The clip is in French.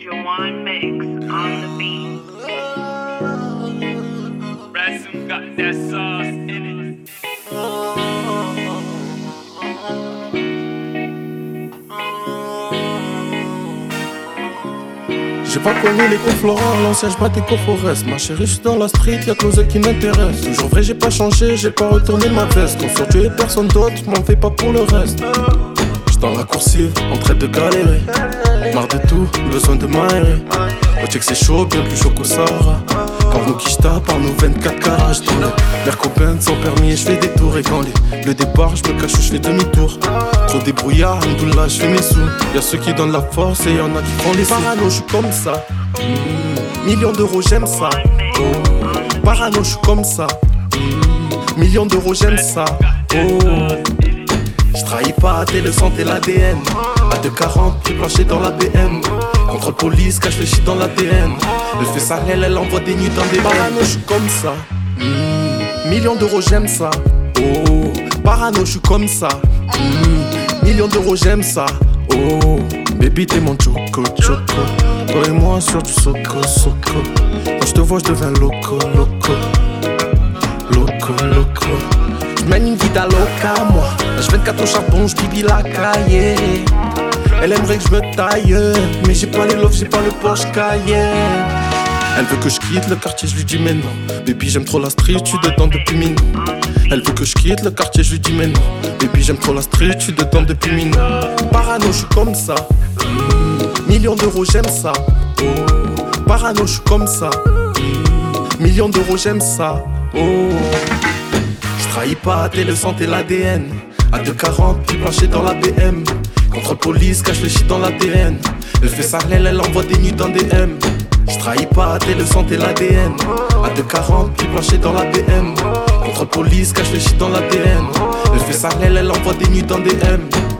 Juwan Mix on the beat. Ransom got that sauce in it. J'ai pas connu les cours Florent, à l'ancien j'battais qu'au Forest. Ma chérie, j'suis dans la street, y'a que l'oseille qui m'intéresse. Toujours vrai, j'ai pas changé, j'ai pas retourné ma veste. On sur Dieu et personne d'autre, m'en fais pas pour le reste. J'suis dans la coursive, en train de galérer. Marre de tout, besoin de m'aérer. Au check c'est chaud, bien plus chaud qu'au Sahara. Par-nous Kishta, par-nous 24 carages. Dans le Merco-Benz sans permis et j'fais des tours. Et quand le départ, j'me cache, j'fais demi-tour. Trop débrouillard, Mdoula, j'fais mes sous. Y'a ceux qui donnent la force et y'en a qui font les parano, j'suis comme ça. Millions d'euros, j'aime ça. Parano, j'suis comme ça. Millions d'euros, j'aime ça. J'trahis pas, t'es le sang, t'es l'ADN. À 2,40, tu planché dans la BM. Contrôle police, cache le shit dans l'ADN. Elle fait sa rêle, elle envoie des nuits dans des parano, j'suis comme ça. Millions d'euros, j'aime ça. Parano, j'suis comme ça. Millions d'euros, j'aime ça. Baby, t'es mon choco, choco. Toi et moi sur du soco, soco. Quand j'te vois, j'deviens loco, loco. Loco, loco. J'mène une vida loca, moi. H24 au charbon, j'bibi la cahier. Elle aimerait que j'me taille, mais j'ai pas les love, j'ai pas le Porsche Cayenne. Elle veut que je quitte le quartier, je lui dis mais non. Baby, j'aime trop la street, tu dedans depuis minuit. Elle veut que je quitte le quartier, je lui dis mais non. Baby, j'aime trop la street, tu dedans depuis minuit. Parano, j'suis comme ça. Millions d'euros, j'aime ça. Parano, j'suis comme ça. Millions d'euros, j'aime ça. J'trahis pas, t'es le sang, t'es l'ADN. À 2,40, tu planché dans la BM. Contrôle police, cache le shit dans l'ADN. Elle fait sa rêle, elle envoie des nuits dans des M. J'trahis pas, t'es le sang, t'es l'ADN. À 2,40, tu planché dans la BM. Contrôle police, cache le shit dans l'ADN. Elle fait sa rêle, elle envoie des nuits dans des M.